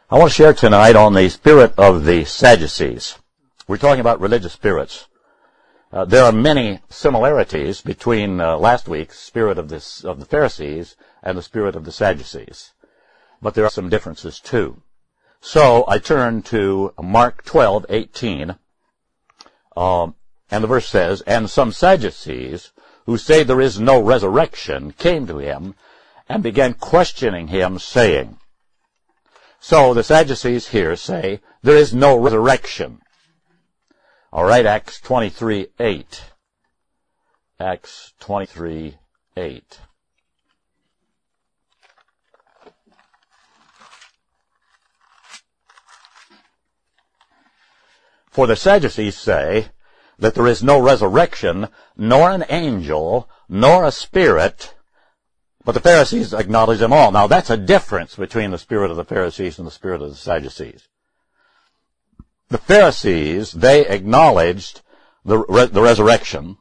I want to share tonight on the spirit of the Sadducees. We're talking about religious spirits. There are many similarities between last week's spirit of the Pharisees and the spirit of the Sadducees. But there are some differences too. So I turn to Mark 12:18, and the verse says, "And some Sadducees, who say there is no resurrection, came to him and began questioning him, saying," so the Sadducees here say there is no resurrection. All right, Acts 23:8. Acts 23:8. "For the Sadducees say that there is no resurrection, nor an angel, nor a spirit, but the Pharisees acknowledge them all." Now that's a difference between the spirit of the Pharisees and the spirit of the Sadducees. The Pharisees, they acknowledged the resurrection.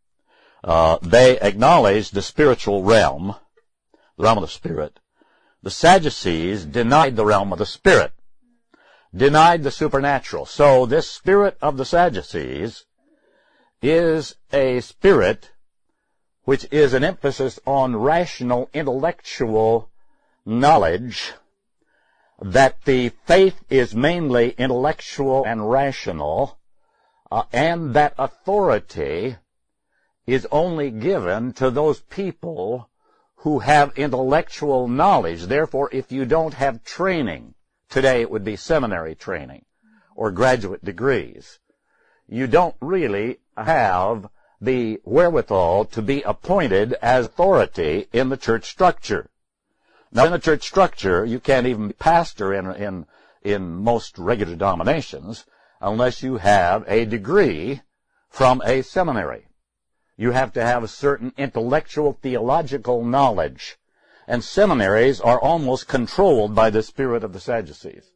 They acknowledged the spiritual realm, the realm of the spirit. The Sadducees denied the realm of the spirit, denied the supernatural. So this spirit of the Sadducees is a spirit which is an emphasis on rational, intellectual knowledge, that the faith is mainly intellectual and rational, and that authority is only given to those people who have intellectual knowledge. Therefore, if you don't have training, today it would be seminary training or graduate degrees, you don't really have the wherewithal to be appointed as authority in the church structure. Now, in the church structure, you can't even be pastor in most regular denominations unless you have a degree from a seminary. You have to have a certain intellectual, theological knowledge. And seminaries are almost controlled by the spirit of the Sadducees.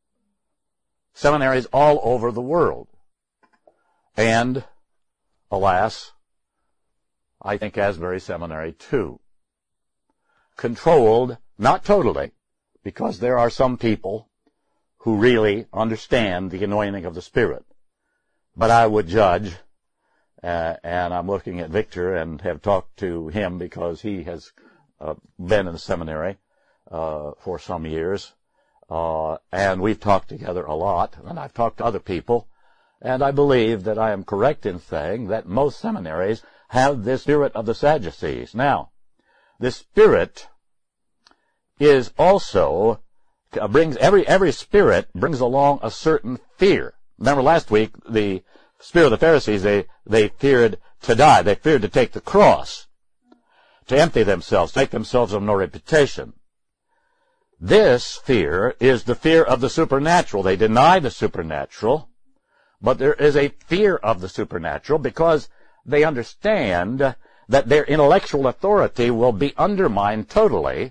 Seminaries all over the world. And, alas, I think Asbury Seminary too. Controlled, not totally, because there are some people who really understand the anointing of the Spirit. But I would judge, and I'm looking at Victor and have talked to him because he has been in the seminary for some years, and we've talked together a lot, and I've talked to other people, and I believe that I am correct in saying that most seminaries have this spirit of the Sadducees. Now, this spirit is also brings every spirit brings along a certain fear. Remember last week, the spirit of the Pharisees, they feared to die. They feared to take the cross, to empty themselves, to make themselves of no reputation. This fear is the fear of the supernatural. They deny the supernatural, but there is a fear of the supernatural because they understand that their intellectual authority will be undermined totally.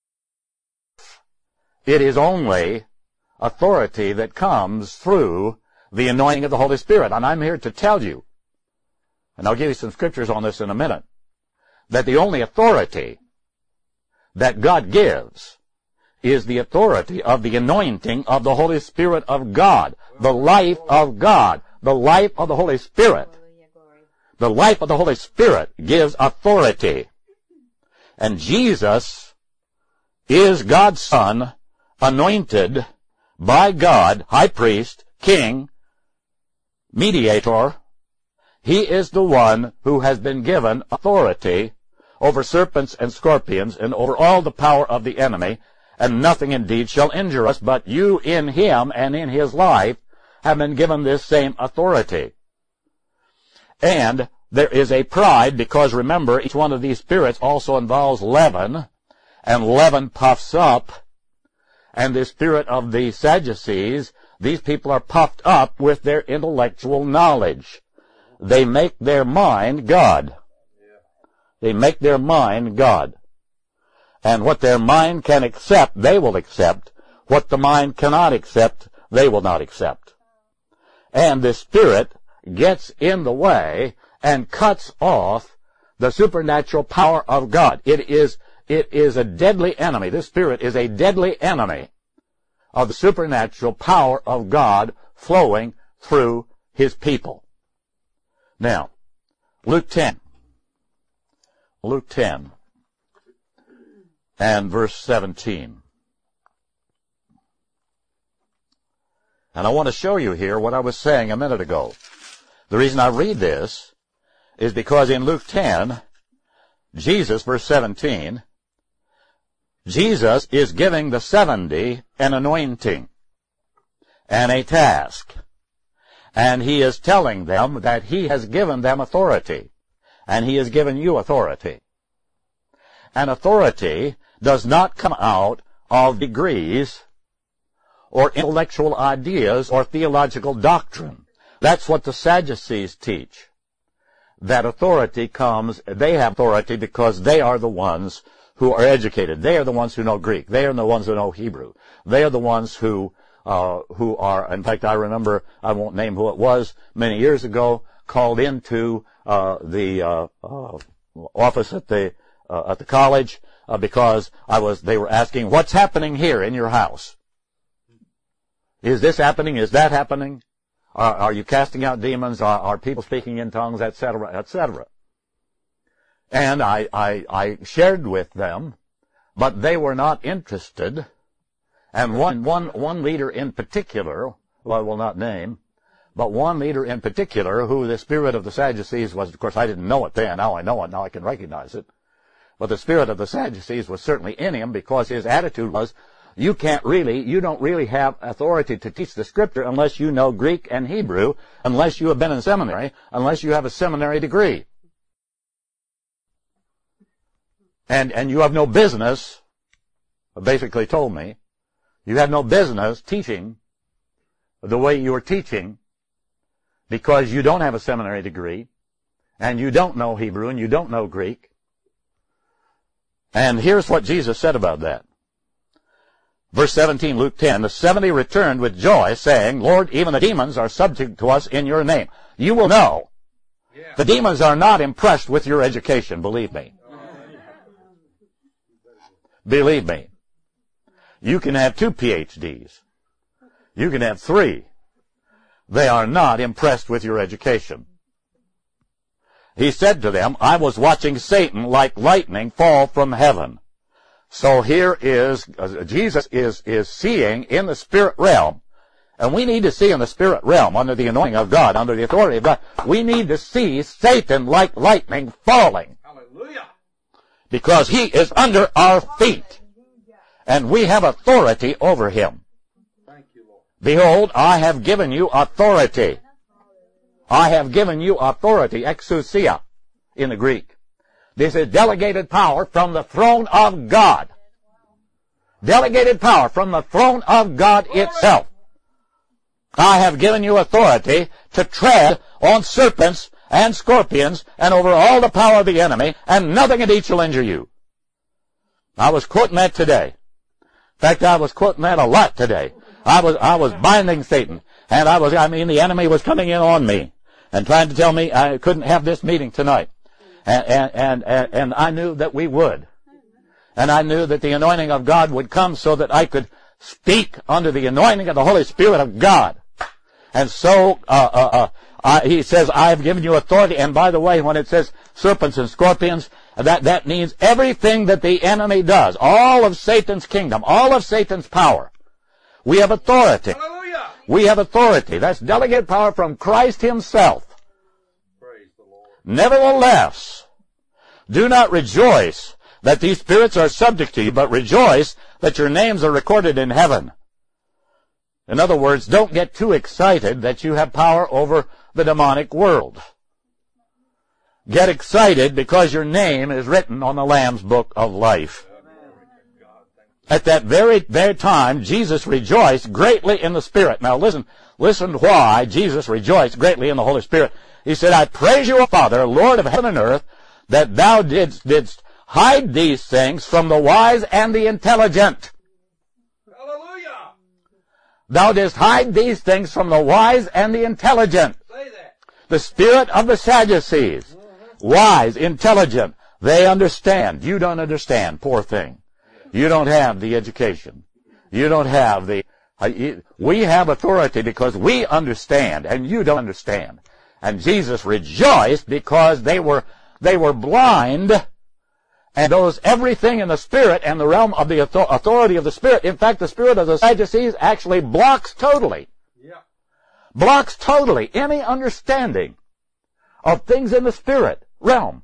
It is only authority that comes through the anointing of the Holy Spirit. And I'm here to tell you, and I'll give you some scriptures on this in a minute, that the only authority that God gives is the authority of the anointing of the Holy Spirit of God, the life of God, the life of the Holy Spirit. The life of the Holy Spirit gives authority. And Jesus is God's Son, anointed by God, high priest, king, mediator. He is the one who has been given authority over serpents and scorpions and over all the power of the enemy, and nothing indeed shall injure us, but you in him and in his life have been given this same authority. And there is a pride, because remember, each one of these spirits also involves leaven, and leaven puffs up. And the spirit of the Sadducees, these people are puffed up with their intellectual knowledge. They make their mind God. They make their mind God. And what their mind can accept, they will accept. What the mind cannot accept, they will not accept. And the spirit gets in the way and cuts off the supernatural power of God. It is a deadly enemy. This spirit is a deadly enemy of the supernatural power of God flowing through his people. Now, Luke 10 and verse 17. And I want to show you here what I was saying a minute ago. The reason I read this is because in Luke 10, Jesus, verse 17, Jesus is giving the 70 an anointing and a task. And he is telling them that he has given them authority. And he has given you authority. And authority does not come out of degrees or intellectual ideas or theological doctrine. That's what the Sadducees teach. That authority comes, they have authority because they are the ones who are educated. They are the ones who know Greek. They are the ones who know Hebrew. They are the ones who are, in fact, I remember, I won't name who it was, many years ago, called into the office at the college because they were asking, what's happening here in your house? Is this happening? Is that happening? Are you casting out demons? Are people speaking in tongues, etc., etc.? And I shared with them, but they were not interested. And one leader in particular, well, I will not name, but one leader in particular who the spirit of the Sadducees was, of course I didn't know it then, now I know it, now I can recognize it. But the spirit of the Sadducees was certainly in him because his attitude was, you don't really have authority to teach the Scripture unless you know Greek and Hebrew, unless you have been in seminary, unless you have a seminary degree. And you have no business, basically told me, you have no business teaching the way you are teaching because you don't have a seminary degree, and you don't know Hebrew, and you don't know Greek. And here's what Jesus said about that. Verse 17, Luke 10, the 70 returned with joy, saying, Lord, even the demons are subject to us in your name. You will know. Yeah. The demons are not impressed with your education, believe me. Believe me. You can have 2 PhDs. You can have 3. They are not impressed with your education. He said to them, I was watching Satan like lightning fall from heaven. So here is, Jesus is seeing in the spirit realm, and we need to see in the spirit realm, under the anointing of God, under the authority of God, we need to see Satan like lightning falling. Hallelujah. Because he is under our feet, and we have authority over him. Thank you, Lord. Behold, I have given you authority. I have given you authority, exousia, in the Greek. This is delegated power from the throne of God. Delegated power from the throne of God itself. I have given you authority to tread on serpents and scorpions and over all the power of the enemy, and nothing indeed shall injure you. I was quoting that today. In fact, I was quoting that a lot today. I was binding Satan, and the enemy was coming in on me and trying to tell me I couldn't have this meeting tonight. And I knew that we would. And I knew that the anointing of God would come so that I could speak under the anointing of the Holy Spirit of God. And so, he says, I have given you authority. And by the way, when it says serpents and scorpions, that means everything that the enemy does. All of Satan's kingdom, all of Satan's power. We have authority. Hallelujah. We have authority. That's delegated power from Christ himself. Nevertheless, do not rejoice that these spirits are subject to you, but rejoice that your names are recorded in heaven. In other words, don't get too excited that you have power over the demonic world. Get excited because your name is written on the Lamb's book of life. At that very time, Jesus rejoiced greatly in the Spirit. Now listen why Jesus rejoiced greatly in the Holy Spirit. He said, I praise you, O Father, Lord of heaven and earth, that thou didst hide these things from the wise and the intelligent. Hallelujah. Thou didst hide these things from the wise and the intelligent. Say that. The spirit of the Sadducees. Wise, intelligent. They understand. You don't understand, poor thing. You don't have the education. You don't have the We have authority because we understand, and you don't understand. And Jesus rejoiced because they were blind, and everything in the Spirit and the realm of the authority of the Spirit. In fact, the spirit of the Sadducees actually blocks totally any understanding of things in the Spirit realm.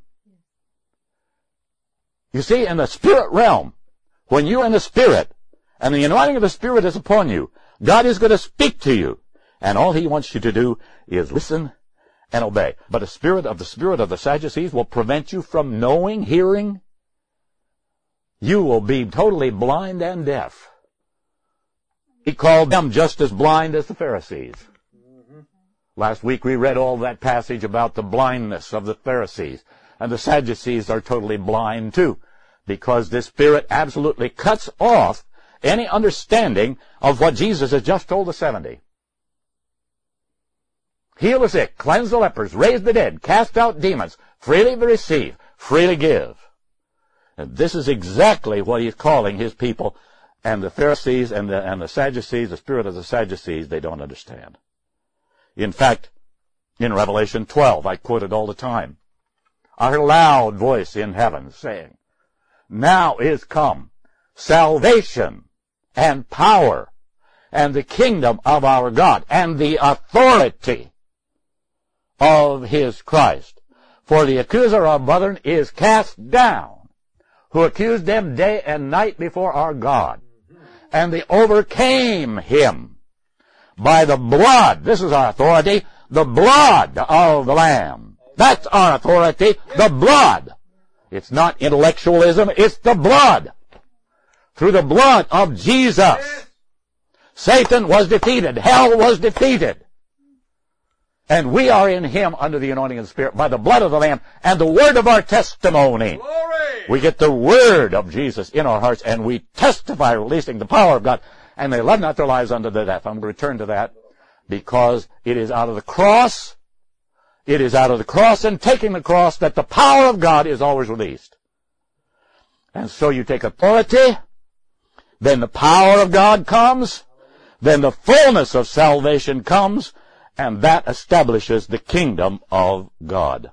You see, in the Spirit realm, when you're in the Spirit, and the anointing of the Spirit is upon you, God is going to speak to you. And all He wants you to do is listen and obey. But the spirit of the Sadducees will prevent you from knowing, hearing. You will be totally blind and deaf. He called them just as blind as the Pharisees. Last week we read all that passage about the blindness of the Pharisees. And the Sadducees are totally blind too, because this Spirit absolutely cuts off any understanding of what Jesus has just told the 70. Heal the sick, cleanse the lepers, raise the dead, cast out demons, freely receive, freely give. And this is exactly what He's calling His people. And the Pharisees and the Sadducees, the spirit of the Sadducees, they don't understand. In fact, in Revelation 12, I quote it all the time, I heard a loud voice in heaven saying, now is come salvation and power and the kingdom of our God and the authority of His Christ. For the accuser of brethren is cast down, who accused them day and night before our God. And they overcame him by the blood. This is our authority, the blood of the Lamb. That's our authority, the blood. It's not intellectualism, it's the blood. Through the blood of Jesus, Satan was defeated, hell was defeated. And we are in Him under the anointing of the Spirit by the blood of the Lamb and the word of our testimony. Glory! We get the word of Jesus in our hearts and we testify, releasing the power of God. And they love not their lives unto the death. I'm going to return to that because it is out of the cross. It is out of the cross and taking the cross that the power of God is always released. And so you take authority, then the power of God comes, then the fullness of salvation comes, and that establishes the kingdom of God.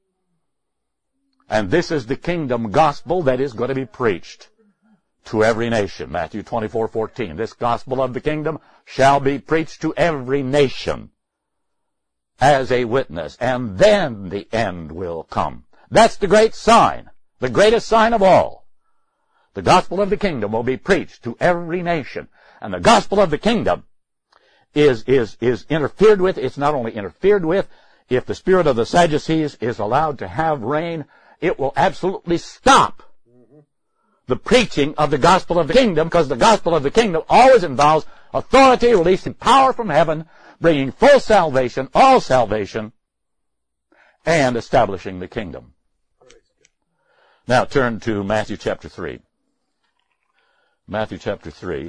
And this is the kingdom gospel that is going to be preached to every nation. Matthew 24:14. This gospel of the kingdom shall be preached to every nation as a witness, and then the end will come. That's the great sign, the greatest sign of all. The gospel of the kingdom will be preached to every nation. And the gospel of the kingdom is interfered with. It's not only interfered with, if the spirit of the Sadducees is allowed to have reign, it will absolutely stop the preaching of the gospel of the kingdom, because the gospel of the kingdom always involves authority, releasing power from heaven, bringing full salvation, all salvation, and establishing the kingdom. Now turn to Matthew chapter 3. Matthew chapter 3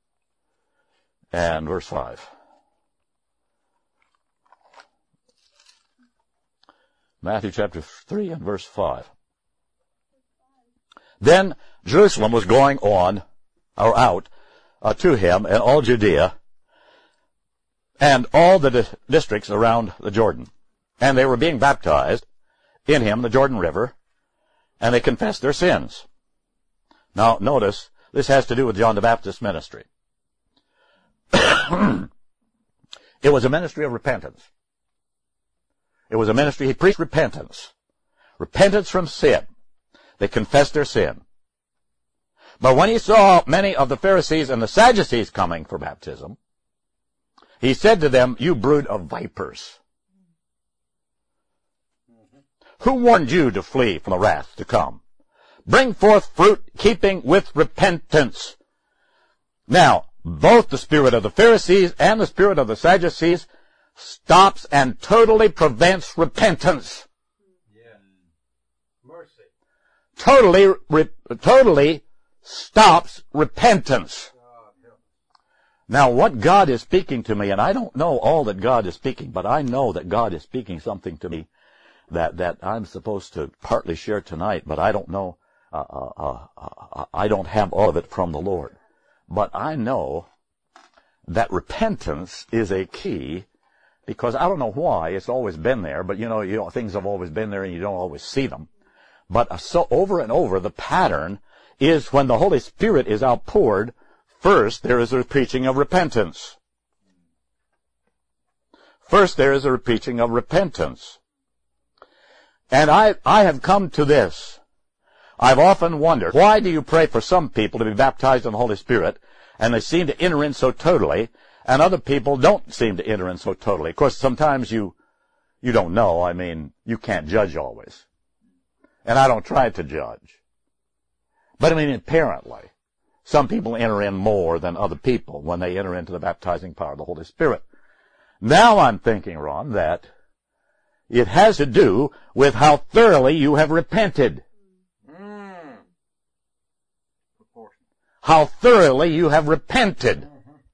and verse 5. Matthew chapter 3 and verse 5. Then Jerusalem was going on, or out, to him, and all Judea, and all the districts around the Jordan. And they were being baptized in him, the Jordan River, and they confessed their sins. Now, notice, this has to do with John the Baptist's ministry. It was a ministry of repentance. It was a ministry, he preached repentance. Repentance from sin. They confessed their sin. But when he saw many of the Pharisees and the Sadducees coming for baptism, he said to them, you brood of vipers, who warned you to flee from the wrath to come? Bring forth fruit keeping with repentance. Now, both the spirit of the Pharisees and the spirit of the Sadducees stops and totally prevents repentance. Yeah. Mercy. Totally stops repentance. Now, what God is speaking to me, and I don't know all that God is speaking, but I know that God is speaking something to me that I'm supposed to partly share tonight, but I don't know. I don't have all of it from the Lord. But I know that repentance is a key, because I don't know why, it's always been there, but you know, things have always been there and you don't always see them. But so over and over, the pattern is when the Holy Spirit is outpoured, first there is a preaching of repentance. First there is a preaching of repentance. And I have come to this. I've often wondered, why do you pray for some people to be baptized in the Holy Spirit, and they seem to enter in so totally, and other people don't seem to enter in so totally? Of course, sometimes you don't know. I mean, you can't judge always. And I don't try to judge. But I mean, apparently, some people enter in more than other people when they enter into the baptizing power of the Holy Spirit. Now I'm thinking, Ron, that it has to do with how thoroughly you have repented. How thoroughly you have repented.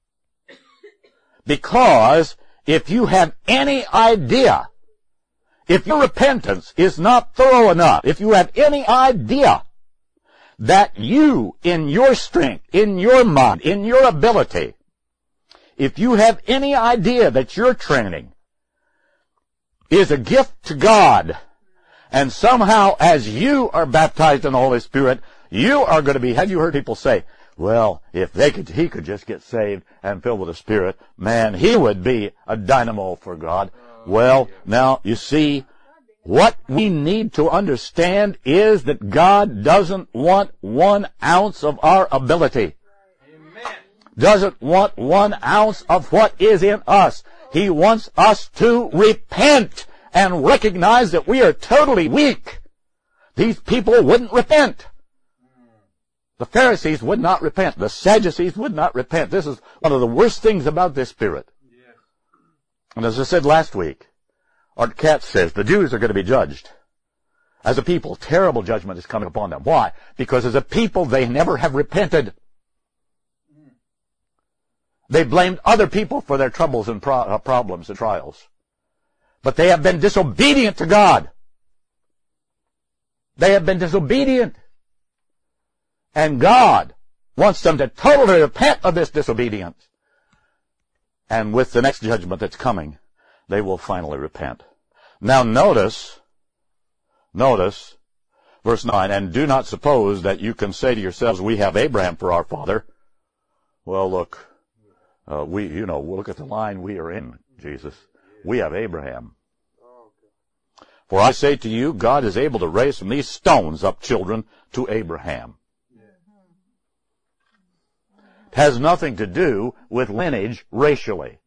Because if you have any idea, if your repentance is not thorough enough, if you have any idea that you, in your strength, in your mind, in your ability, if you have any idea that your training is a gift to God, and somehow as you are baptized in the Holy Spirit, you are going to be, have you heard people say, well, if he could just get saved and filled with the Spirit, man, he would be a dynamo for God. Well, now, you see, what we need to understand is that God doesn't want 1 ounce of our ability. Amen. Doesn't want 1 ounce of what is in us. He wants us to repent and recognize that we are totally weak. These people wouldn't repent. The Pharisees would not repent. The Sadducees would not repent. This is one of the worst things about this spirit. Yes. And as I said last week, Art Katz says the Jews are going to be judged. As a people, terrible judgment is coming upon them. Why? Because as a people, they never have repented. They blamed other people for their troubles and problems and trials. But they have been disobedient to God. They have been disobedient. And God wants them to totally repent of this disobedience. And with the next judgment that's coming, they will finally repent. Now notice, verse 9, and do not suppose that you can say to yourselves, we have Abraham for our father. Well, look, look at the line we are in, Jesus. We have Abraham. For I say to you, God is able to raise from these stones up children to Abraham. It has nothing to do with lineage racially.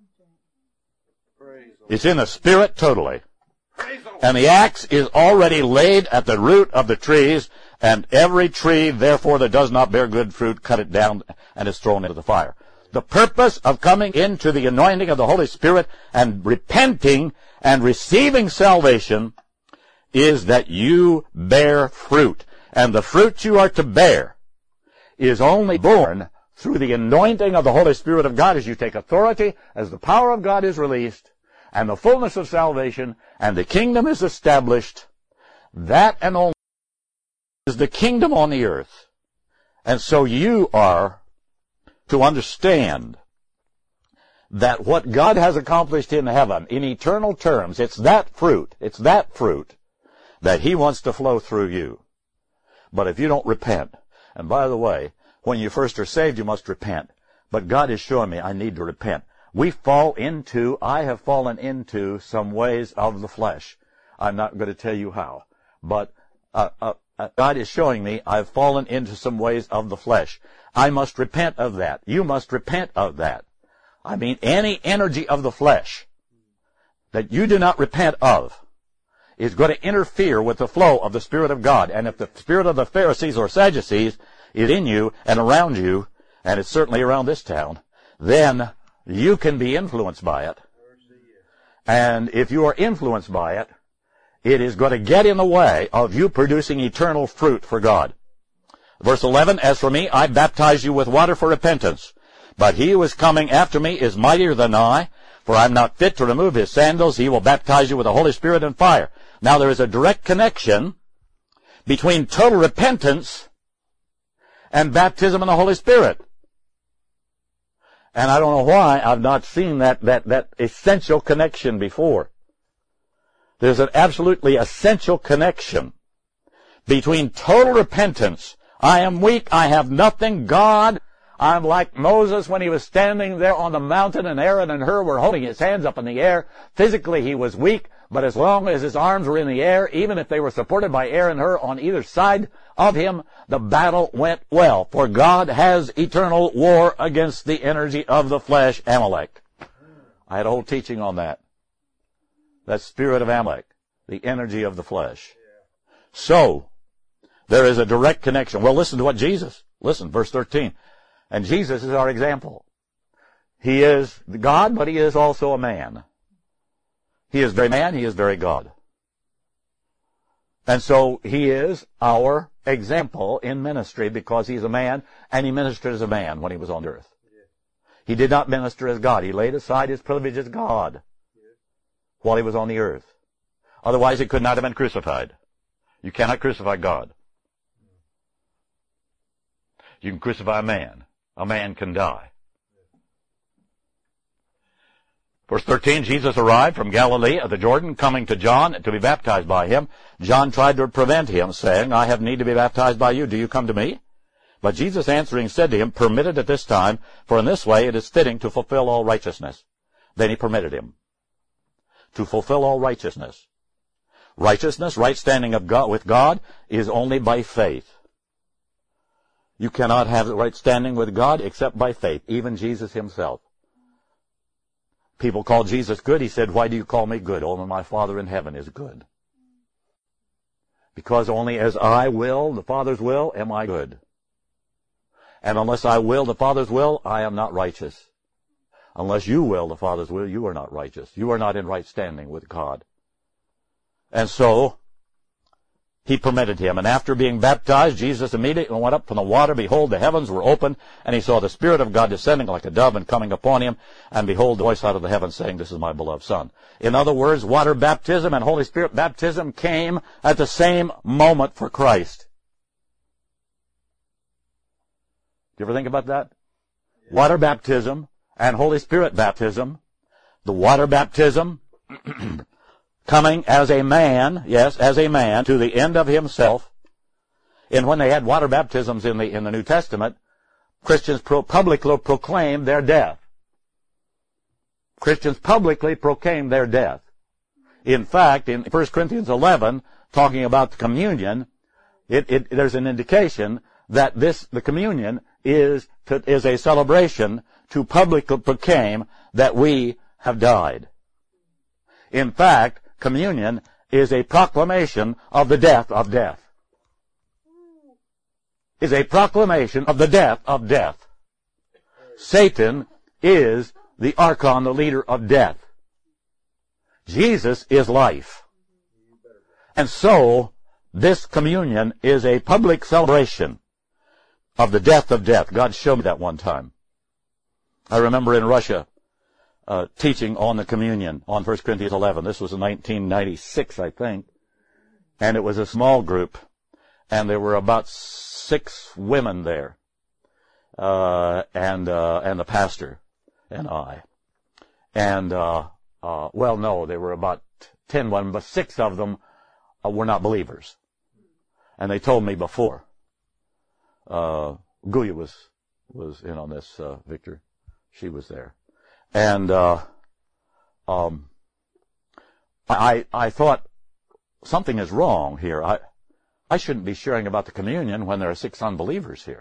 It's in the Spirit totally. And the axe is already laid at the root of the trees, and every tree, therefore, that does not bear good fruit, cut it down and is thrown into the fire. The purpose of coming into the anointing of the Holy Spirit and repenting and receiving salvation is that you bear fruit. And the fruit you are to bear is only born through the anointing of the Holy Spirit of God as you take authority, as the power of God is released, and the fullness of salvation, and the kingdom is established. That and only is the kingdom on the earth. And so you are to understand that what God has accomplished in heaven, in eternal terms, it's that fruit that He wants to flow through you. But if you don't repent, and by the way, when you first are saved, you must repent. But God is showing me I need to repent. I have fallen into some ways of the flesh. I'm not going to tell you how. But God is showing me I've fallen into some ways of the flesh. I must repent of that. You must repent of that. I mean, any energy of the flesh that you do not repent of is going to interfere with the flow of the Spirit of God. And if the spirit of the Pharisees or Sadducees is in you and around you, and it's certainly around this town, then you can be influenced by it. And if you are influenced by it, it is going to get in the way of you producing eternal fruit for God. Verse 11, as for me, I baptize you with water for repentance. But he who is coming after me is mightier than I, for I am not fit to remove his sandals. He will baptize you with the Holy Spirit and fire. Now there is a direct connection between total repentance and baptism in the Holy Spirit. And I don't know why I've not seen that essential connection before. There's an absolutely essential connection between total repentance. I am weak. I have nothing. God, I'm like Moses when he was standing there on the mountain and Aaron and Hur were holding his hands up in the air. Physically he was weak, but as long as his arms were in the air, even if they were supported by Aaron and Hur on either side of him, the battle went well. For God has eternal war against the energy of the flesh, Amalek. I had a whole teaching on that. That spirit of Amalek, the energy of the flesh. So, there is a direct connection. Well, listen to what listen, verse 13. And Jesus is our example. He is God, but he is also a man. He is very man, he is very God. And so he is our example in ministry because he's a man and he ministered as a man when he was on earth. He did not minister as God. He laid aside his privilege as God while he was on the earth. Otherwise he could not have been crucified. You cannot crucify God. You can crucify a man. A man can die. Verse 13, Jesus arrived from Galilee of the Jordan, coming to John to be baptized by him. John tried to prevent him, saying, I have need to be baptized by you. Do you come to me? But Jesus answering said to him, permit it at this time, for in this way it is fitting to fulfill all righteousness. Then he permitted him to fulfill all righteousness. Righteousness, right standing of God, with God, is only by faith. You cannot have right standing with God except by faith, even Jesus himself. People call Jesus good. He said, why do you call me good? Only my Father in heaven is good. Because only as I will, the Father's will, am I good. And unless I will the Father's will, I am not righteous. Unless you will the Father's will, you are not righteous. You are not in right standing with God. And so, he permitted him. And after being baptized, Jesus immediately went up from the water. Behold, the heavens were opened, and he saw the Spirit of God descending like a dove and coming upon him. And behold, the voice out of the heavens saying, this is my beloved Son. In other words, water baptism and Holy Spirit baptism came at the same moment for Christ. Do you ever think about that? Yeah. Water baptism and Holy Spirit baptism. The water baptism coming as a man, yes, as a man, to the end of himself. And when they had water baptisms in the New Testament, Christians publicly proclaimed their death. Christians publicly proclaimed their death. In fact, in 1 Corinthians 11, talking about the communion, there's an indication that the communion is a celebration to publicly proclaim that we have died. In fact, communion is a proclamation of the death of death. Is a proclamation of the death of death. Satan is the archon, the leader of death. Jesus is life. And so, this communion is a public celebration of the death of death. God showed me that one time. I remember in Russia, teaching on the communion on 1 Corinthians 11. This was in 1996, I think. And it was a small group. And there were about 6 women there. And the pastor and I. And, well, no, there were about 10 women, but 6 of them were not believers. And they told me before. Guya was in on this, Victor. She was there. And I thought something is wrong here. I shouldn't be sharing about the communion when there are 6 unbelievers here.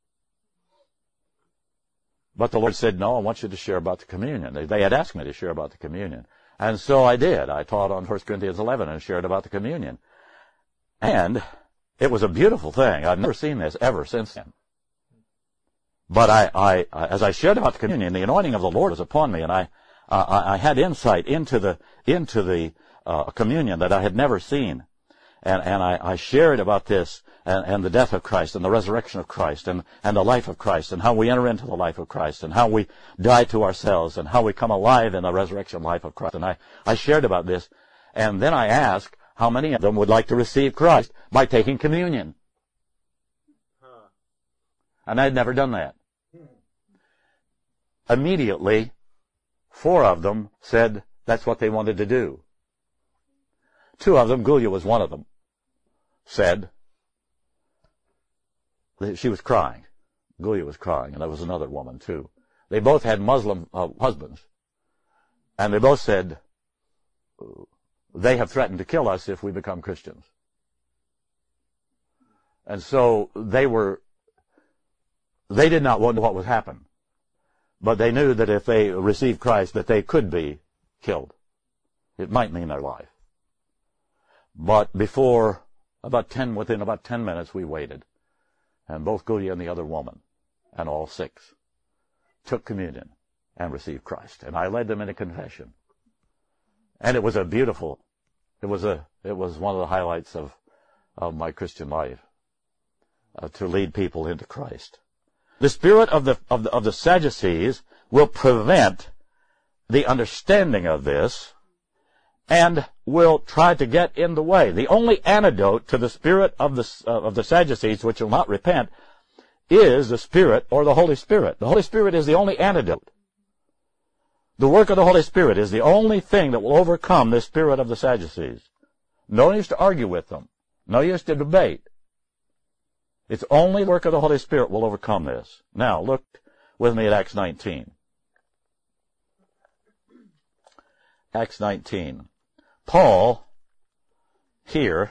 But the Lord said, no, I want you to share about the communion. They had asked me to share about the communion. And so I did. I taught on 1 Corinthians 11 and shared about the communion. And it was a beautiful thing. I've never seen this ever since then. But as I shared about the communion, the anointing of the Lord was upon me, and I had insight into the communion that I had never seen, and I shared about this and the death of Christ and the resurrection of Christ and the life of Christ and how we enter into the life of Christ and how we die to ourselves and how we come alive in the resurrection life of Christ. And I shared about this, and then I asked how many of them would like to receive Christ by taking communion. And I had never done that. immediately 4 of them said that's what they wanted to do. 2 of them, Gulia was one of them, said, she was crying. Gulia was crying, and there was another woman too. They both had Muslim husbands. And they both said, they have threatened to kill us if we become Christians. And so they did not wonder what would happen. But they knew that if they received Christ, that they could be killed. It might mean their life. But within about 10 minutes, we waited. And both Gulia and the other woman, and all 6, took communion and received Christ. And I led them into confession. And it was one of the highlights of my Christian life, to lead people into Christ. The spirit of the Sadducees will prevent the understanding of this and will try to get in the way. The only antidote to the spirit of the Sadducees, which will not repent, is the Spirit or the Holy Spirit. The Holy Spirit is the only antidote. The work of the Holy Spirit is the only thing that will overcome the spirit of the Sadducees. No use to argue with them. No use to debate. It's only the work of the Holy Spirit will overcome this. Now, look with me at Acts 19. Acts 19. Paul, here,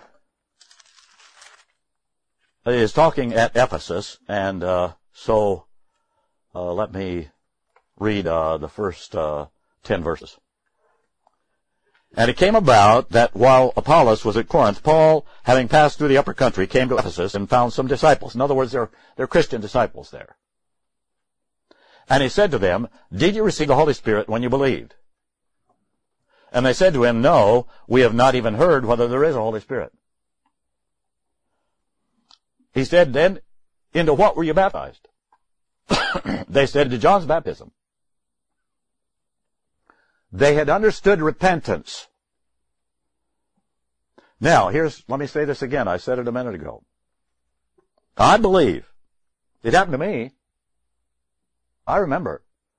is talking at Ephesus, and so let me read the first 10 verses. And it came about that while Apollos was at Corinth, Paul, having passed through the upper country, came to Ephesus and found some disciples. In other words, they're Christian disciples there. And he said to them, "Did you receive the Holy Spirit when you believed?" And they said to him, "No, we have not even heard whether there is a Holy Spirit." He said, "Then, into what were you baptized?" They said, "To John's baptism." They had understood repentance. Now, let me say this again. I said it a minute ago. I believe. It happened to me. I remember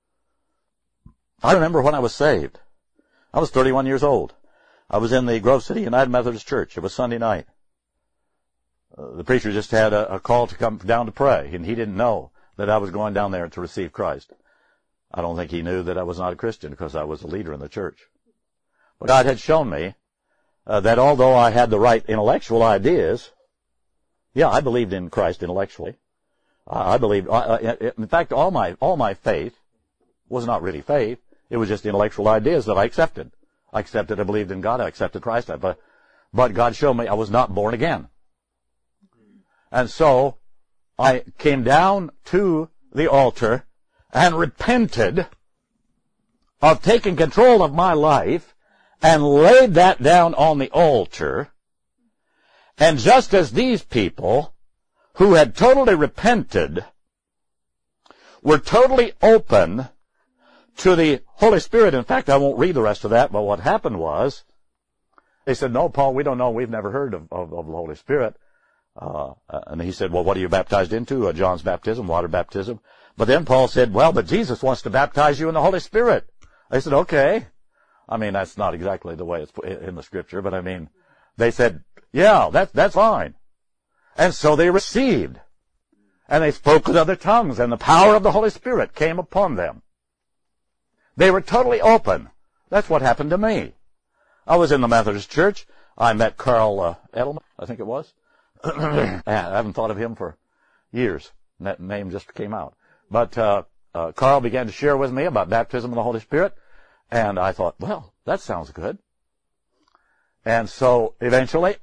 when I was saved. I was 31 years old. I was in the Grove City United Methodist Church. It was Sunday night. The preacher just had a call to come down to pray, and he didn't know that I was going down there to receive Christ. I don't think he knew that I was not a Christian because I was a leader in the church. But God had shown me that although I had the right intellectual ideas, I believed in Christ intellectually. I believed, in fact, all my faith was not really faith. It was just intellectual ideas that I accepted. I believed in God. I accepted Christ. But God showed me I was not born again. And so I came down to the altar and repented of taking control of my life and laid that down on the altar. And just as these people who had totally repented were totally open to the Holy Spirit. In fact, I won't read the rest of that, but what happened was they said, "No, Paul, we don't know. We've never heard of the Holy Spirit." And he said, "Well, what are you baptized into?" John's baptism, water baptism. But then Paul said, "Well, but Jesus wants to baptize you in the Holy Spirit." They said, "Okay." I mean, that's not exactly the way it's put in the Scripture, but I mean, they said, "Yeah, that's fine." And so they received. And they spoke with other tongues, and the power of the Holy Spirit came upon them. They were totally open. That's what happened to me. I was in the Methodist Church. I met Carl Edelman, I think it was. I haven't thought of him for years. That name just came out. But Carl began to share with me about baptism of the Holy Spirit, and I thought, well, that sounds good. And so eventually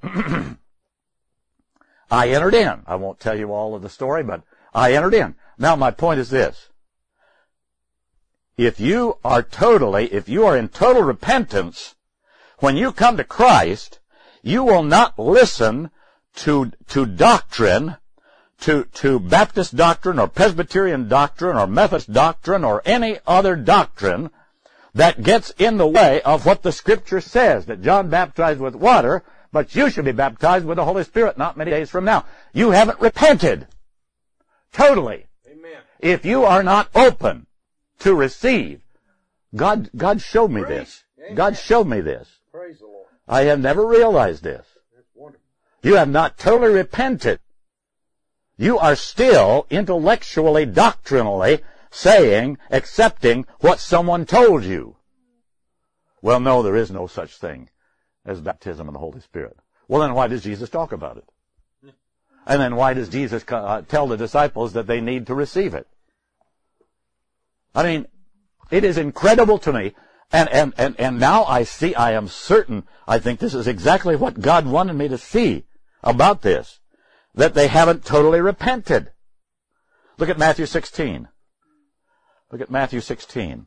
I entered in. I won't tell you all of the story, but I entered in. Now my point is this. If you are in total repentance, when you come to Christ, you will not listen to doctrine, to Baptist doctrine or Presbyterian doctrine or Methodist doctrine or any other doctrine that gets in the way of what the Scripture says, that John baptized with water, but you should be baptized with the Holy Spirit not many days from now. You haven't repented. Totally. Amen. If you are not open to receive. God showed me this. God showed me this. Praise the Lord. I have never realized this. That's wonderful. You have not totally repented. You are still intellectually, doctrinally saying, accepting what someone told you. Well, no, there is no such thing as baptism in the Holy Spirit. Well, then why does Jesus talk about it? And then why does Jesus tell the disciples that they need to receive it? I mean, it is incredible to me. And now I see, I am certain, I think this is exactly what God wanted me to see about this, that they haven't totally repented. Look at Matthew 16. Look at Matthew 16.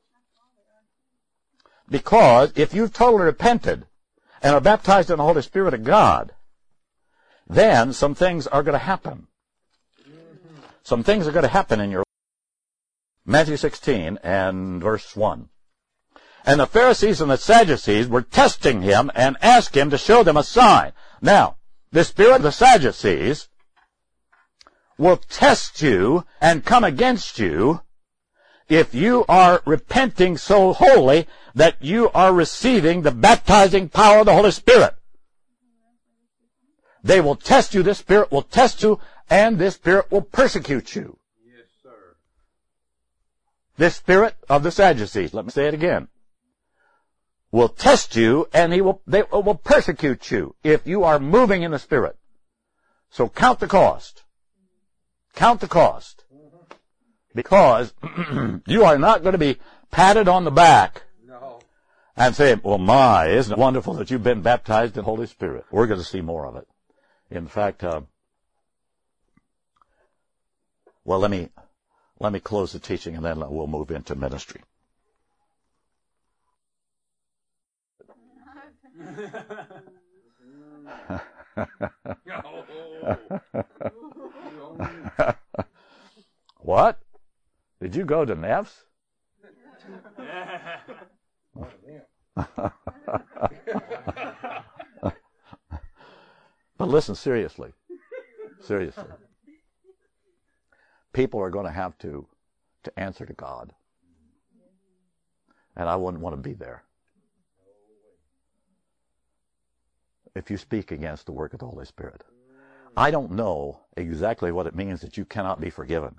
Because if you've totally repented and are baptized in the Holy Spirit of God, then some things are going to happen. Some things are going to happen in your life. Matthew 16 and verse 1. And the Pharisees and the Sadducees were testing him and asked him to show them a sign. Now, the spirit of the Sadducees will test you and come against you if you are repenting so wholly that you are receiving the baptizing power of the Holy Spirit. They will test you, this spirit will test you, and this spirit will persecute you. Yes, sir. This spirit of the Sadducees, let me say it again, will test you, and they will persecute you if you are moving in the Spirit. So count the cost. Count the cost. Because you are not going to be patted on the back and say, well, my, isn't it wonderful that you've been baptized in the Holy Spirit? We're going to see more of it. In fact, well, let me close the teaching and then we'll move into ministry. What? Did you go to Neff's? But listen, seriously. Seriously. People are going to have to answer to God. And I wouldn't want to be there if you speak against the work of the Holy Spirit. I don't know exactly what it means that you cannot be forgiven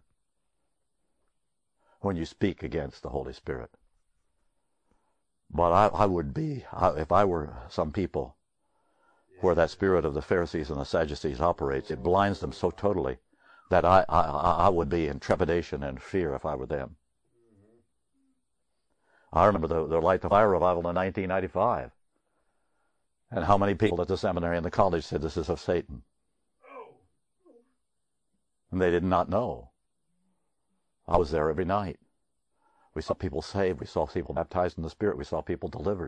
when you speak against the Holy Spirit. But I would be, if I were some people where that spirit of the Pharisees and the Sadducees operates, it blinds them so totally that I would be in trepidation and fear if I were them. I remember the Light the Fire revival in 1995. And how many people at the seminary and the college said this is of Satan? And they did not know. I was there every night. We saw people saved. We saw people baptized in the Spirit. We saw people delivered.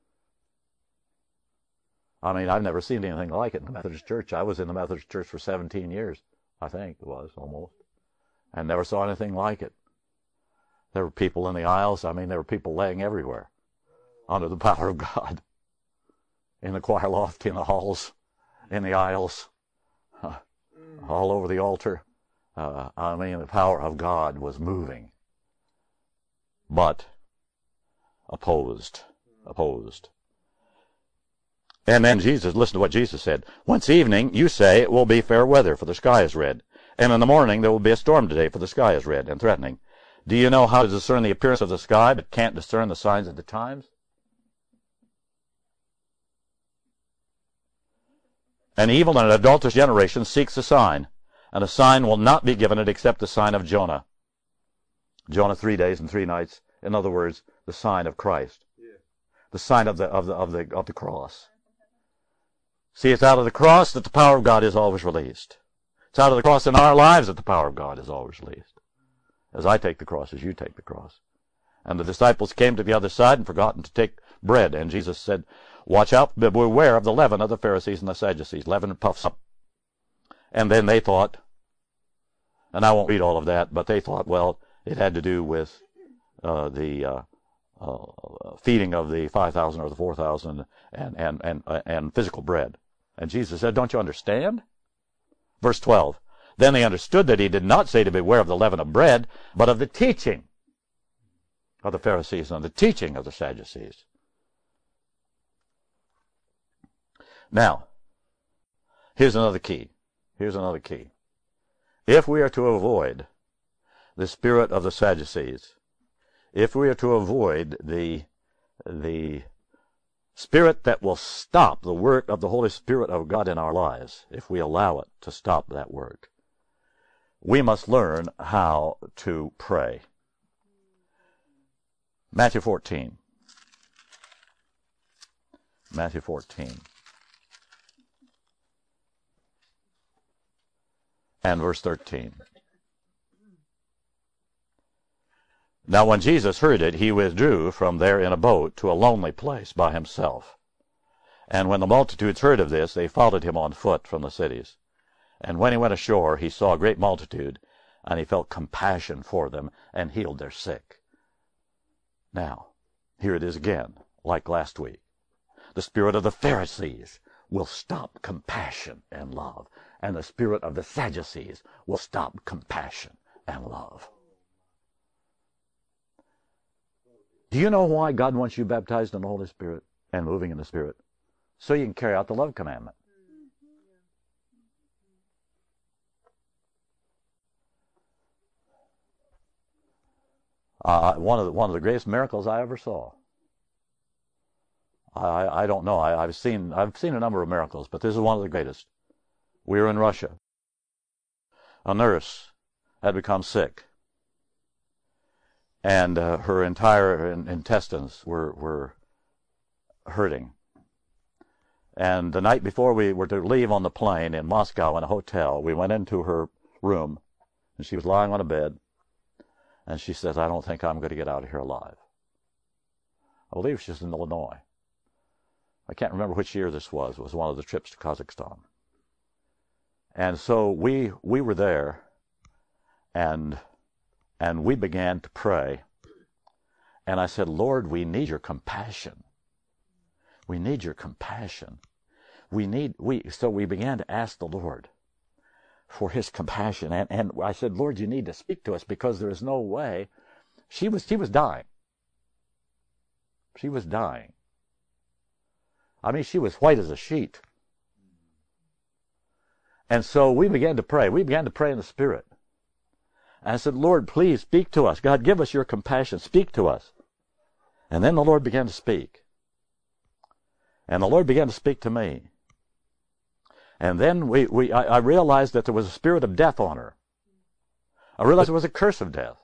I mean, I've never seen anything like it in the Methodist Church. I was in the Methodist Church for 17 years, I think it was, almost, and never saw anything like it. There were people in the aisles. I mean, there were people laying everywhere under the power of God. In the choir loft, in the halls, in the aisles, all over the altar. I mean, the power of God was moving. But opposed. And then Jesus, listen to what Jesus said. Once evening, you say it will be fair weather, for the sky is red. And in the morning, there will be a storm today, for the sky is red and threatening. Do you know how to discern the appearance of the sky, but can't discern the signs of the times? An evil and adulterous generation seeks a sign, and a sign will not be given it except the sign of Jonah. Jonah 3 days and 3 nights. In other words, the sign of Christ. Yeah. The sign of the cross. See, it's out of the cross that the power of God is always released. It's out of the cross in our lives that the power of God is always released. As I take the cross, as you take the cross. And the disciples came to the other side and forgotten to take bread. And Jesus said, watch out, beware of the leaven of the Pharisees and the Sadducees. Leaven puffs up. And then they thought, and I won't read all of that, but they thought, well, it had to do with the feeding of the 5,000 or the 4,000 and physical bread. And Jesus said, don't you understand? Verse 12, then they understood that he did not say to beware of the leaven of bread, but of the teaching of the Pharisees and the teaching of the Sadducees. Now, here's another key. Here's another key. If we are to avoid the spirit of the Sadducees, if we are to avoid the spirit that will stop the work of the Holy Spirit of God in our lives, if we allow it to stop that work, we must learn how to pray. Matthew 14. Matthew 14. And verse 13. Now when Jesus heard it, he withdrew from there in a boat to a lonely place by himself. And when the multitudes heard of this, they followed him on foot from the cities. And when he went ashore, he saw a great multitude, and he felt compassion for them, and healed their sick. Now, here it is again, like last week. The spirit of the Pharisees will stop compassion and love, and the spirit of the Sadducees will stop compassion and love. Do you know why God wants you baptized in the Holy Spirit and moving in the Spirit? So you can carry out the love commandment. One of the greatest miracles I ever saw. I don't know. I've seen a number of miracles, but this is one of the greatest. We were in Russia. A nurse had become sick, and her entire intestines were hurting. And the night before we were to leave on the plane in Moscow in a hotel, we went into her room, and she was lying on a bed, and she says, "I don't think I'm going to get out of here alive." I believe she's in Illinois. I can't remember which year this was. It was one of the trips to Kazakhstan. And so we were there, and we began to pray. And I said, "Lord, we need your compassion. We need your compassion. So we began to ask the Lord for his compassion. And I said, "Lord, you need to speak to us, because there is no way." She was dying. She was dying. I mean, she was white as a sheet. And so we began to pray. We began to pray in the Spirit. And I said, "Lord, please speak to us. God, give us your compassion. Speak to us." And then the Lord began to speak. And the Lord began to speak to me. And then I realized that there was a spirit of death on her. I realized it was a curse of death.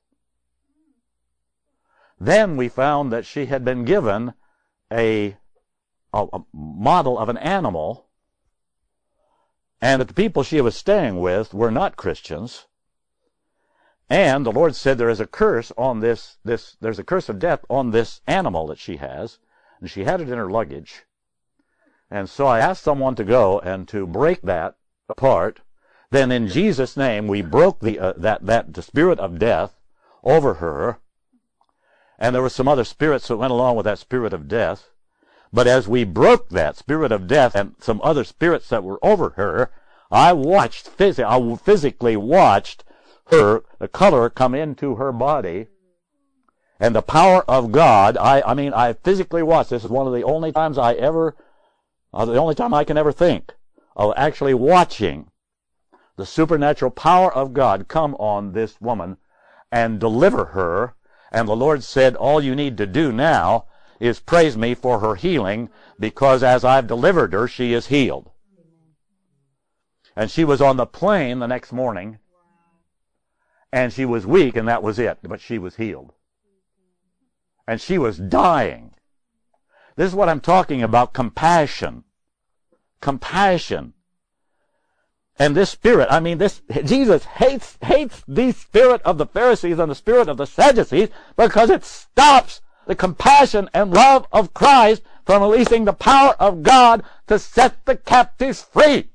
Then we found that she had been given a model of an animal, and that the people she was staying with were not Christians. And the Lord said there is a curse on there's a curse of death on this animal that she has, and she had it in her luggage. And so I asked someone to go and to break that apart. Then in Jesus' name we broke the spirit of death over her, and there were some other spirits that went along with that spirit of death. But as we broke that spirit of death and some other spirits that were over her, I physically watched the color come into her body, and the power of God. I physically watched. This is one of the only times the only time I can ever think of actually watching the supernatural power of God come on this woman and deliver her. And the Lord said, "All you need to do now is praise me for her healing, because as I've delivered her, she is healed." And she was on the plane the next morning, and she was weak, and that was it, but she was healed. And she was dying. This is what I'm talking about, compassion. Compassion. And this spirit, Jesus hates the spirit of the Pharisees and the spirit of the Sadducees, because it stops the compassion and love of Christ from releasing the power of God to set the captives free.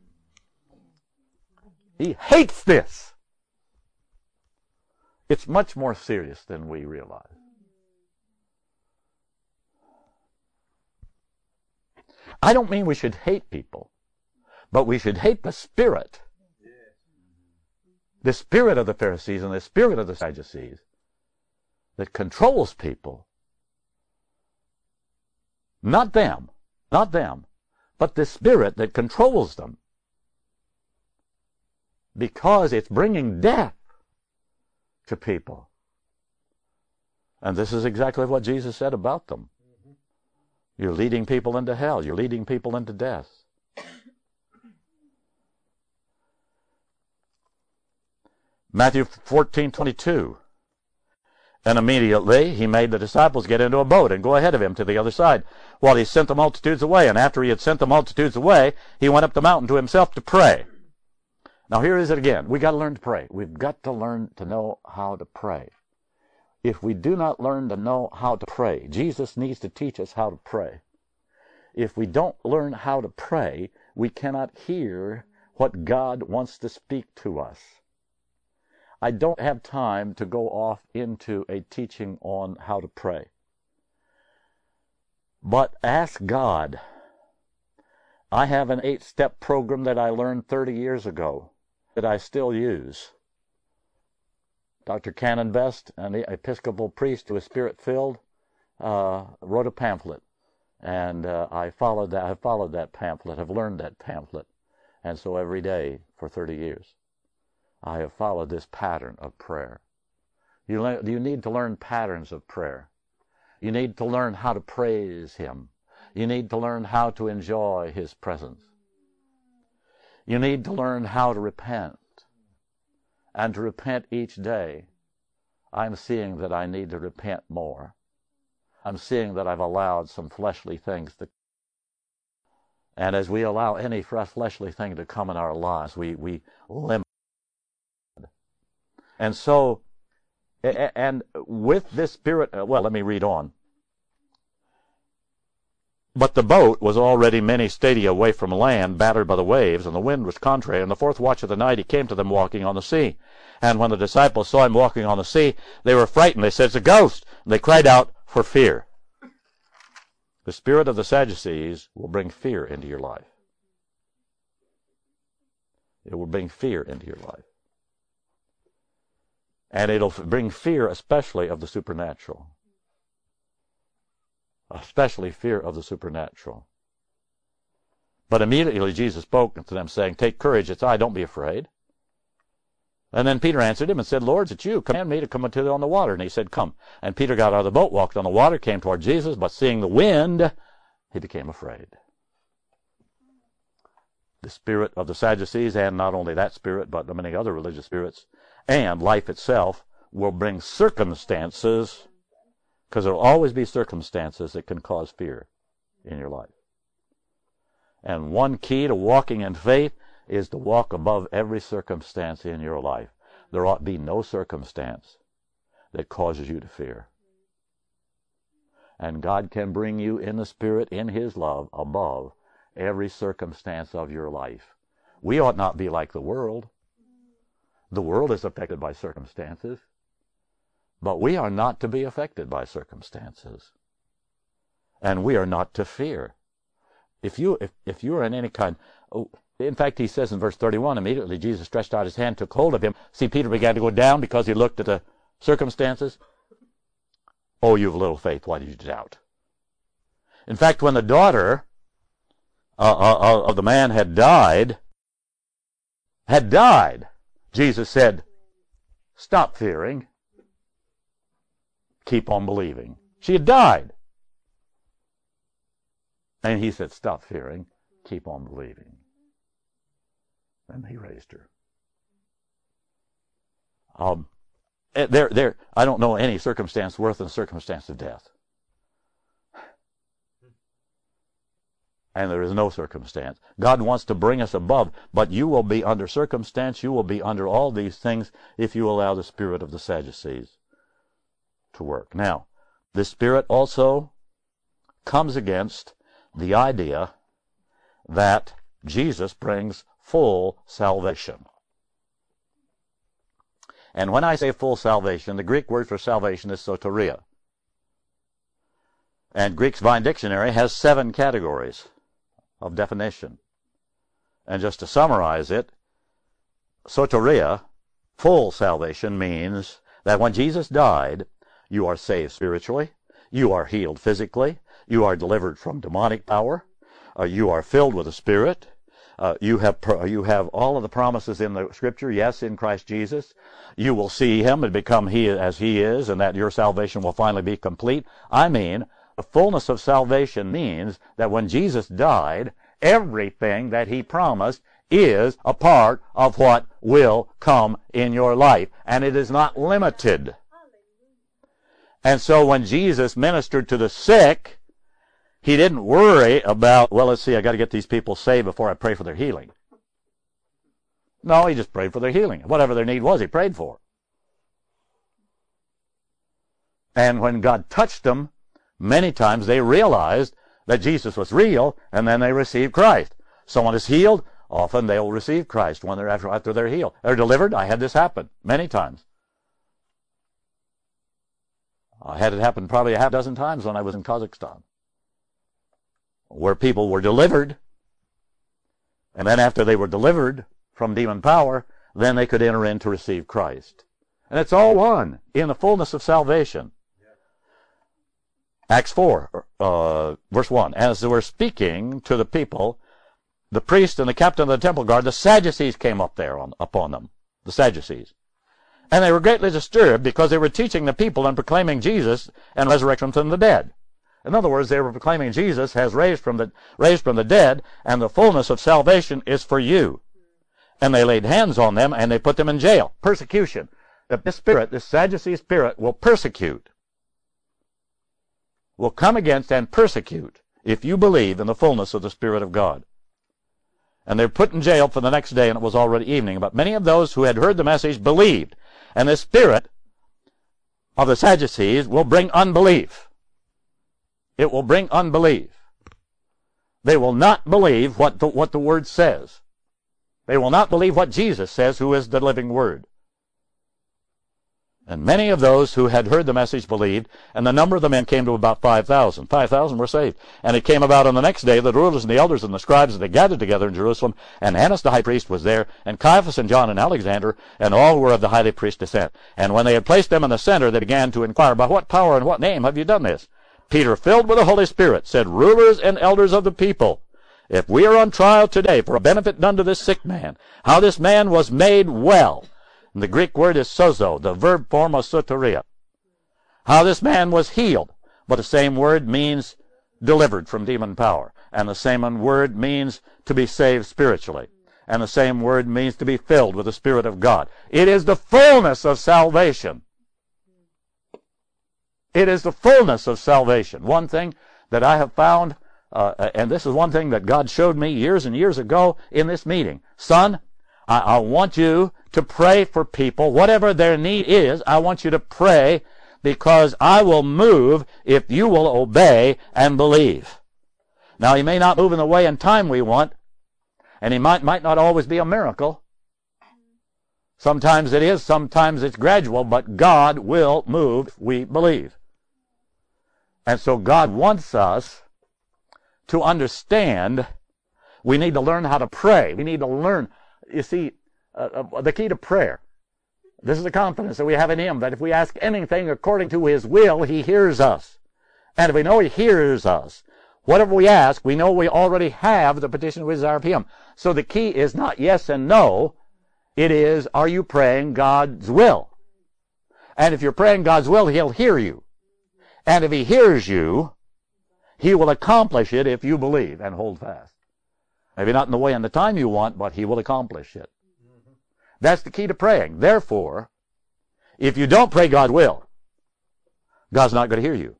He hates this. It's much more serious than we realize. I don't mean we should hate people, but we should hate the spirit. The spirit of the Pharisees and the spirit of the Sadducees. that controls people. Not them, but the spirit that controls them. Because it's bringing death to people. And this is exactly what Jesus said about them. You're leading people into hell. You're leading people into death. Matthew 14:22. And immediately he made the disciples get into a boat and go ahead of him to the other side, while he sent the multitudes away. And after he had sent the multitudes away, he went up the mountain to himself to pray. Now here is it again. We've got to learn to pray. We've got to learn to know how to pray. If we do not learn to know how to pray, Jesus needs to teach us how to pray. If we don't learn how to pray, we cannot hear what God wants to speak to us. I don't have time to go off into a teaching on how to pray. But ask God. I have an 8-step program that I learned 30 years ago that I still use. Dr. Canon Best, an Episcopal priest who is Spirit-filled, wrote a pamphlet. And I followed that pamphlet, have learned that pamphlet. And so every day for 30 years, I have followed this pattern of prayer. You need to learn patterns of prayer. You need to learn how to praise Him. You need to learn how to enjoy His presence. You need to learn how to repent. And to repent each day. I'm seeing that I need to repent more. I'm seeing that I've allowed some fleshly things to. And as we allow any fleshly thing to come in our lives, we limit. And so, and with this spirit, well, let me read on. But the boat was already many stadia away from land, battered by the waves, and the wind was contrary. And the 4th watch of the night he came to them walking on the sea. And when the disciples saw him walking on the sea, they were frightened. They said, "It's a ghost." And they cried out for fear. The spirit of the Sadducees will bring fear into your life. It will bring fear into your life. And it'll bring fear especially of the supernatural. Especially fear of the supernatural. But immediately Jesus spoke to them, saying, "Take courage, it's I, don't be afraid." And then Peter answered him and said, "Lord, it's you. Command me to come unto thee on the water." And he said, "Come." And Peter got out of the boat, walked on the water, came toward Jesus, but seeing the wind, he became afraid. The spirit of the Sadducees, and not only that spirit, but many other religious spirits, and life itself, will bring circumstances, because there will always be circumstances that can cause fear in your life. And one key to walking in faith is to walk above every circumstance in your life. There ought to be no circumstance that causes you to fear. And God can bring you in the Spirit, in His love, above every circumstance of your life. We ought not be like the world. The world is affected by circumstances. But we are not to be affected by circumstances. And we are not to fear. If you are in any kind... in fact, he says in verse 31, immediately Jesus stretched out his hand, took hold of him. See, Peter began to go down because he looked at the circumstances. "Oh, you have little faith, why did you doubt?" In fact, when the daughter of the man had died, Jesus said, "Stop fearing. Keep on believing." She had died. And he said, "Stop fearing. Keep on believing." And he raised her. I don't know any circumstance worse than the circumstance of death. And there is no circumstance. God wants to bring us above, but you will be under circumstance, you will be under all these things if you allow the spirit of the Sadducees to work. Now, this spirit also comes against the idea that Jesus brings full salvation. And when I say full salvation, the Greek word for salvation is soteria. And Greek's Vine Dictionary has 7 categories of definition. And just to summarize it, soteria, full salvation, means that when Jesus died, You are saved spiritually. You are healed physically. You are delivered from demonic power. You are filled with the Spirit. You have all of the promises in the Scripture, yes, in Christ Jesus. You will see Him and become He as He is, and that your salvation will finally be complete. I mean, the fullness of salvation means that when Jesus died, everything that He promised is a part of what will come in your life, and it is not limited. And so when Jesus ministered to the sick, He didn't worry about, well, let's see, I got to get these people saved before I pray for their healing. No, He just prayed for their healing. Whatever their need was, He prayed for. And when God touched them, many times they realized that Jesus was real, and then they received Christ. Someone is healed, often they will receive Christ when they're after they're healed. They're delivered. I had this happen many times. I had it happen probably a half dozen times when I was in Kazakhstan, where people were delivered, and then after they were delivered from demon power, then they could enter in to receive Christ. And it's all one in the fullness of salvation. Acts 4, verse 1. As they were speaking to the people, the priest and the captain of the temple guard, the Sadducees came up there upon them, the Sadducees. And they were greatly disturbed because they were teaching the people and proclaiming Jesus and resurrection from the dead. In other words, they were proclaiming Jesus has raised from the dead, and the fullness of salvation is for you. And they laid hands on them, and they put them in jail. Persecution. This Sadducee spirit, will persecute, will come against and persecute if you believe in the fullness of the Spirit of God. And they were put in jail for the next day, and it was already evening. But many of those who had heard the message believed. And the spirit of the Sadducees will bring unbelief. It will bring unbelief. They will not believe what the Word says. They will not believe what Jesus says, who is the living Word. And many of those who had heard the message believed, and the number of the men came to about 5,000. 5,000 were saved. And it came about on the next day, the rulers and the elders and the scribes, they gathered together in Jerusalem, and Annas the high priest was there, and Caiaphas and John and Alexander, and all who were of the high priest descent. And when they had placed them in the center, they began to inquire, by what power and what name have you done this? Peter, filled with the Holy Spirit, said, rulers and elders of the people, if we are on trial today for a benefit done to this sick man, how this man was made well. And the Greek word is sozo, the verb form of soteria. How this man was healed. But the same word means delivered from demon power. And the same word means to be saved spiritually. And the same word means to be filled with the Spirit of God. It is the fullness of salvation. It is the fullness of salvation. One thing that I have found, and this is one thing that God showed me years and years ago in this meeting. Son, I want you to pray for people. Whatever their need is, I want you to pray, because I will move if you will obey and believe. Now, He may not move in the way and time we want, and He might not always be a miracle. Sometimes it is, sometimes it's gradual, but God will move if we believe. And so God wants us to understand we need to learn how to pray. We need to learn. You see, the key to prayer, this is the confidence that we have in Him, that if we ask anything according to His will, He hears us. And if we know He hears us, whatever we ask, we know we already have the petition we desire of Him. So the key is not yes and no. It is, are you praying God's will? And if you're praying God's will, He'll hear you. And if He hears you, He will accomplish it if you believe and hold fast. Maybe not in the way and the time you want, but He will accomplish it. That's the key to praying. Therefore, if you don't pray God's will, God's not going to hear you.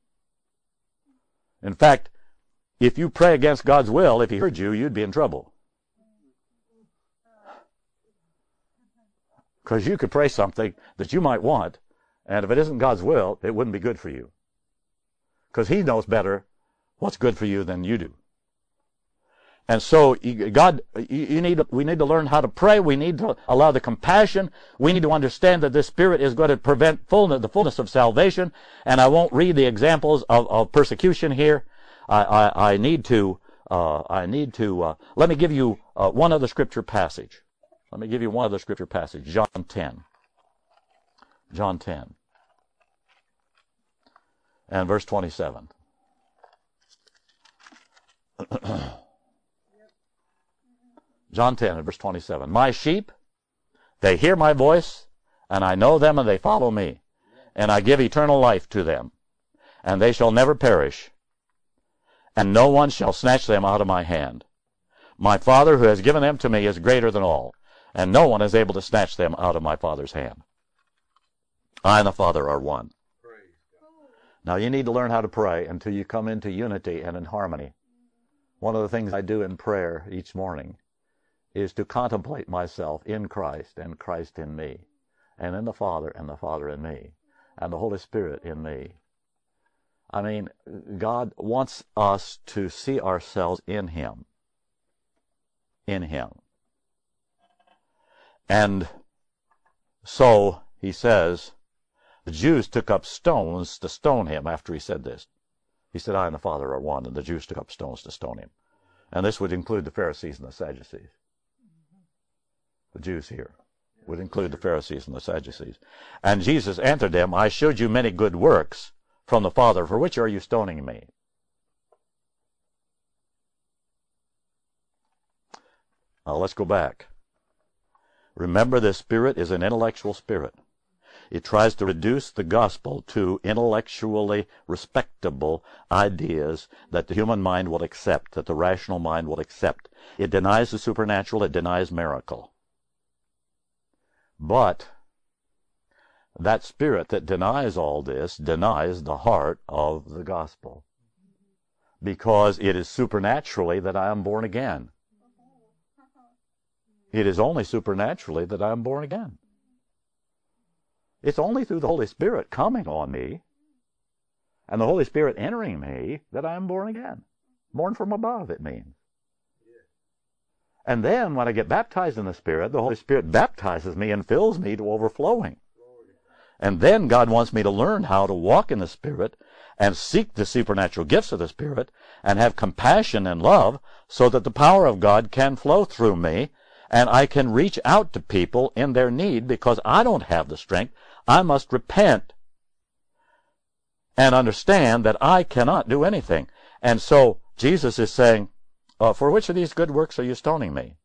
In fact, if you pray against God's will, if He heard you, you'd be in trouble. Because you could pray something that you might want, and if it isn't God's will, it wouldn't be good for you. Because He knows better what's good for you than you do. And so we need to learn how to pray. We need to allow the compassion. We need to understand that this Spirit is going to prevent the fullness of salvation. And I won't read the examples of persecution here. I need to let me give you one other scripture passage. Let me give you one other scripture passage. John 10. John 10. and verse 27. John 10 and verse 27. My sheep, they hear my voice, and I know them, and they follow me. And I give eternal life to them, and they shall never perish, and no one shall snatch them out of my hand. My Father who has given them to me is greater than all, and no one is able to snatch them out of my Father's hand. I and the Father are one. Now you need to learn how to pray until you come into unity and in harmony. One of the things I do in prayer each morning is to contemplate myself in Christ and Christ in me, and in the Father and the Father in me, and the Holy Spirit in me. I mean, God wants us to see ourselves in Him. In Him. And so, he says, the Jews took up stones to stone him after he said this. He said, I and the Father are one, and the Jews took up stones to stone him. And this would include the Pharisees and the Sadducees. The Jews here would include the Pharisees and the Sadducees. And Jesus answered them, I showed you many good works from the Father, for which are you stoning me? Now let's go back. Remember, this spirit is an intellectual spirit. It tries to reduce the gospel to intellectually respectable ideas that the human mind will accept, that the rational mind will accept. It denies the supernatural, it denies miracle. But that spirit that denies all this denies the heart of the gospel, because it is supernaturally that I am born again. It is only supernaturally that I am born again. It's only through the Holy Spirit coming on me and the Holy Spirit entering me that I am born again. Born from above, it means. And then when I get baptized in the Spirit, the Holy Spirit baptizes me and fills me to overflowing. And then God wants me to learn how to walk in the Spirit and seek the supernatural gifts of the Spirit and have compassion and love so that the power of God can flow through me and I can reach out to people in their need, because I don't have the strength. I must repent and understand that I cannot do anything. And so Jesus is saying, for which of these good works are you stoning me?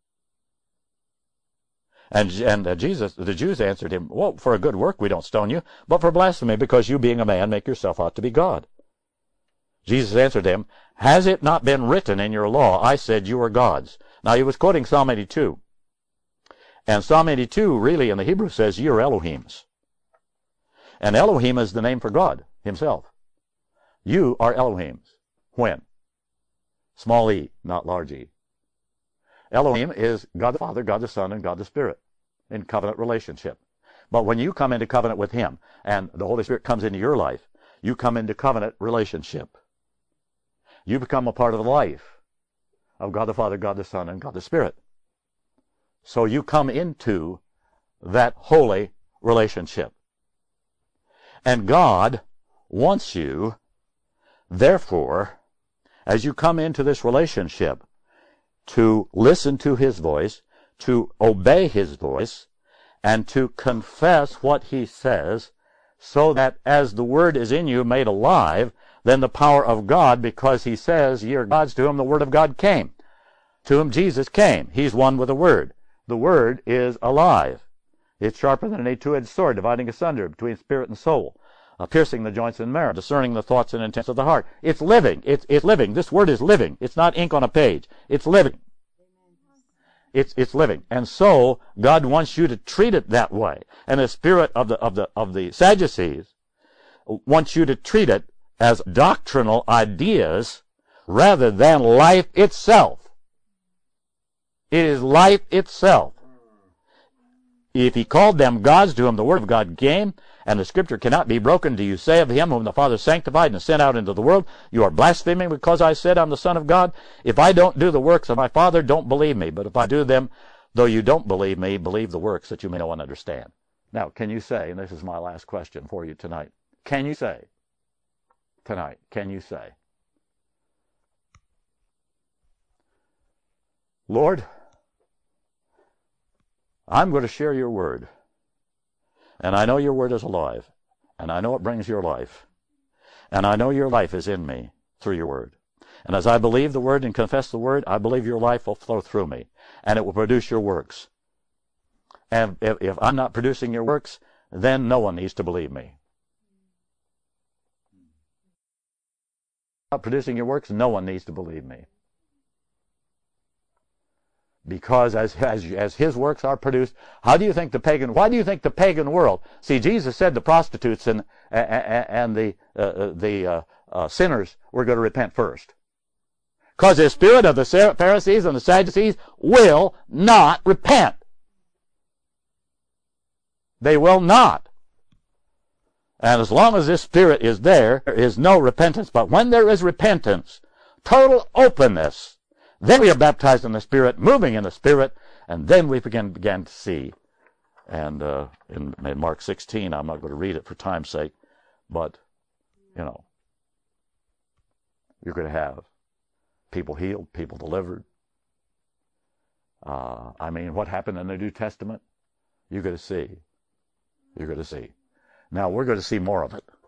And the Jews answered him, well, for a good work we don't stone you, but for blasphemy, because you being a man make yourself out to be God. Jesus answered him, has it not been written in your law, I said you are gods? Now he was quoting Psalm 82. And Psalm 82 really in the Hebrew says you are Elohims. And Elohim is the name for God himself. You are Elohims. When? Small e, not large e. Elohim is God the Father, God the Son, and God the Spirit in covenant relationship. But when you come into covenant with Him and the Holy Spirit comes into your life, you come into covenant relationship. You become a part of the life of God the Father, God the Son, and God the Spirit. So you come into that holy relationship. And God wants you, therefore, as you come into this relationship, to listen to His voice, to obey His voice, and to confess what He says, so that as the Word is in you made alive, then the power of God, because He says, ye are gods, to whom the Word of God came. To whom Jesus came. He's one with the Word. The Word is alive. It's sharper than any two-edged sword, dividing asunder between spirit and soul, piercing the joints and marrow, discerning the thoughts and intents of the heart. It's living. It's living. This Word is living. It's not ink on a page. It's living. It's living. And so God wants you to treat it that way. And the spirit of the Sadducees wants you to treat it as doctrinal ideas rather than life itself. It is life itself. If He called them gods, to whom the Word of God came, and the Scripture cannot be broken, do you say of Him whom the Father sanctified and sent out into the world, you are blaspheming because I said I'm the Son of God? If I don't do the works of my Father, don't believe me. But if I do them, though you don't believe me, believe the works, that you may know and understand. Now, can you say, and this is my last question for you tonight, can you say, Lord, I'm going to share your word. And I know your word is alive. And I know it brings your life. And I know your life is in me through your word. And as I believe the word and confess the word, I believe your life will flow through me, and it will produce your works. And if I'm not producing your works, then no one needs to believe me. Not producing your works, no one needs to believe me. Because as his works are produced, why do you think the pagan world? See, Jesus said the prostitutes and the sinners were going to repent first. Because the spirit of the Pharisees and the Sadducees will not repent. They will not. And as long as this spirit is there is no repentance. But when there is repentance, total openness, then we are baptized in the Spirit, moving in the Spirit, and then we began to see. And in Mark 16, I'm not going to read it for time's sake, but, you're going to have people healed, people delivered. What happened in the New Testament? You're going to see. You're going to see. Now, we're going to see more of it.